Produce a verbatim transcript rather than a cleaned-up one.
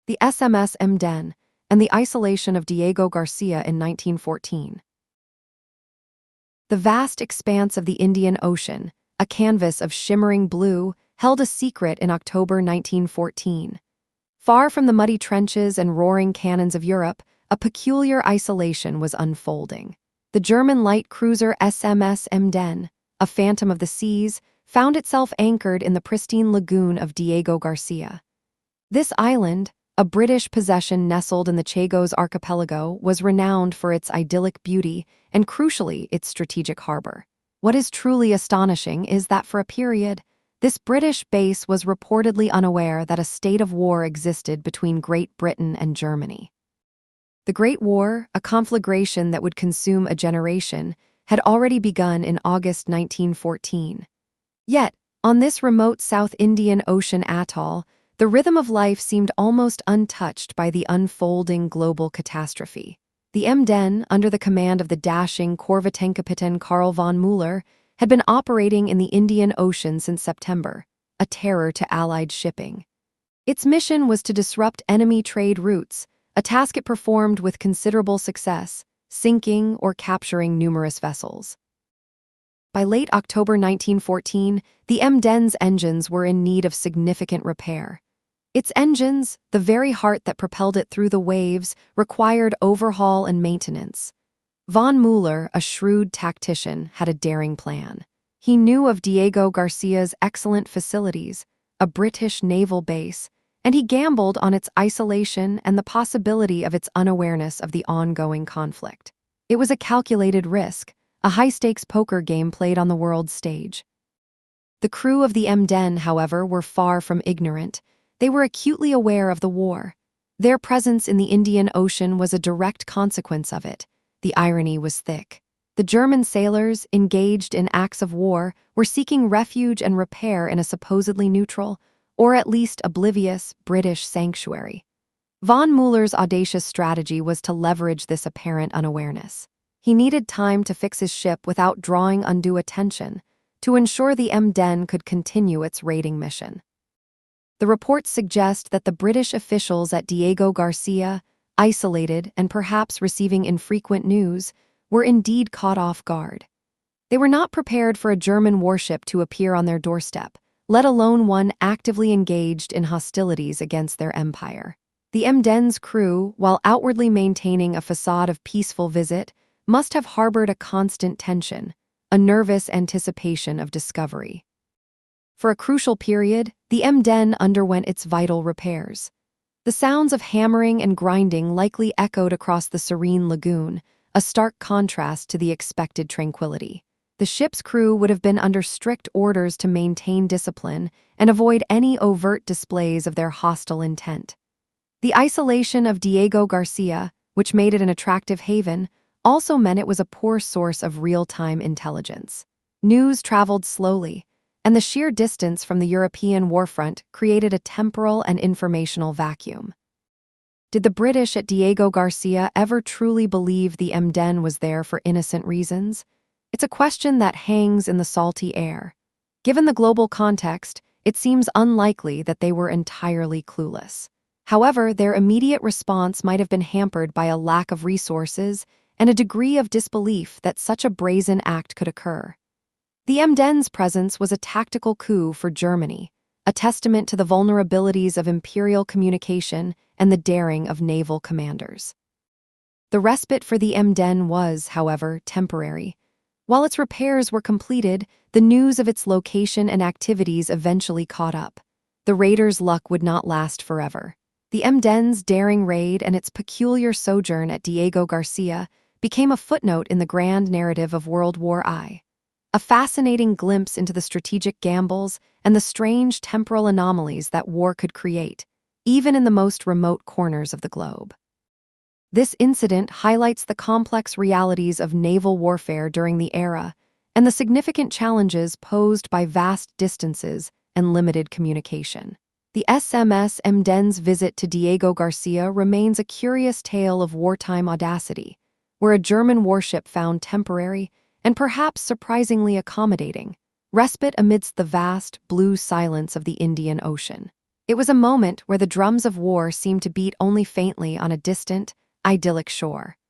the S M S Emden, and the isolation of Diego Garcia in nineteen fourteen. The vast expanse of the Indian Ocean, a canvas of shimmering blue, held a secret in October nineteen fourteen. Far from the muddy trenches and roaring cannons of Europe, a peculiar isolation was unfolding. The German light cruiser S M S Emden, a phantom of the seas, found itself anchored in the pristine lagoon of Diego Garcia. This island, a British possession nestled in the Chagos archipelago, was renowned for its idyllic beauty and, crucially, its strategic harbor. What is truly astonishing is that for a period, this British base was reportedly unaware that a state of war existed between Great Britain and Germany. The Great War, a conflagration that would consume a generation, had already begun in August nineteen fourteen. Yet, on this remote South Indian Ocean atoll, the rhythm of life seemed almost untouched by the unfolding global catastrophe. The Emden, under the command of the dashing Korvettenkapitän Karl von Müller, had been operating in the Indian Ocean since September, a terror to Allied shipping. Its mission was to disrupt enemy trade routes, a task it performed with considerable success, sinking or capturing numerous vessels. By late October nineteen fourteen, the Emden's engines were in need of significant repair. Its engines, the very heart that propelled it through the waves, required overhaul and maintenance. Von Müller, a shrewd tactician, had a daring plan. He knew of Diego Garcia's excellent facilities, a British naval base, and he gambled on its isolation and the possibility of its unawareness of the ongoing conflict. It was a calculated risk, a high-stakes poker game played on the world stage. The crew of the Emden, however, were far from ignorant. They were acutely aware of the war. Their presence in the Indian Ocean was a direct consequence of it. The irony was thick. The German sailors, engaged in acts of war, were seeking refuge and repair in a supposedly neutral, or at least oblivious, British sanctuary. Von Müller's audacious strategy was to leverage this apparent unawareness. He needed time to fix his ship without drawing undue attention, to ensure the Emden could continue its raiding mission. The reports suggest that the British officials at Diego Garcia, isolated and perhaps receiving infrequent news, were indeed caught off guard. They were not prepared for a German warship to appear on their doorstep, let alone one actively engaged in hostilities against their empire. The Emden's crew, while outwardly maintaining a facade of peaceful visit, must have harbored a constant tension, a nervous anticipation of discovery. For a crucial period, the Emden underwent its vital repairs. The sounds of hammering and grinding likely echoed across the serene lagoon, a stark contrast to the expected tranquility. The ship's crew would have been under strict orders to maintain discipline and avoid any overt displays of their hostile intent. The isolation of Diego Garcia, which made it an attractive haven, also meant it was a poor source of real-time intelligence. News traveled slowly, and the sheer distance from the European warfront created a temporal and informational vacuum. Did the British at Diego Garcia ever truly believe the Emden was there for innocent reasons? It's a question that hangs in the salty air. Given the global context, it seems unlikely that they were entirely clueless. However, their immediate response might have been hampered by a lack of resources and a degree of disbelief that such a brazen act could occur. The Emden's presence was a tactical coup for Germany, a testament to the vulnerabilities of imperial communication and the daring of naval commanders. The respite for the Emden was, however, temporary. While its repairs were completed, the news of its location and activities eventually caught up. The raiders' luck would not last forever. The Emden's daring raid and its peculiar sojourn at Diego Garcia became a footnote in the grand narrative of World War One. A fascinating glimpse into the strategic gambles and the strange temporal anomalies that war could create, even in the most remote corners of the globe. This incident highlights the complex realities of naval warfare during the era and the significant challenges posed by vast distances and limited communication. The S M S Emden's visit to Diego Garcia remains a curious tale of wartime audacity, where a German warship found temporary and perhaps surprisingly accommodating respite amidst the vast, blue silence of the Indian Ocean. It was a moment where the drums of war seemed to beat only faintly on a distant, idyllic shore.